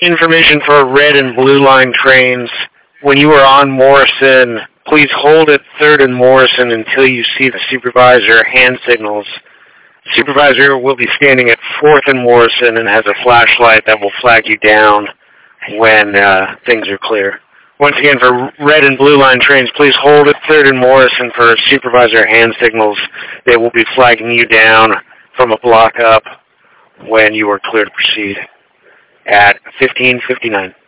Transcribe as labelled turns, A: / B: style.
A: Information for red and blue line trains. When you are on Morrison, please hold at 3rd and Morrison until you see the supervisor hand signals. Supervisor will be standing at 4th and Morrison and has a flashlight that will flag you down when things are clear. Once again, for red and blue line trains, please hold at 3rd and Morrison for supervisor hand signals. They will be flagging you down from a block up when you are clear to proceed at 15:59.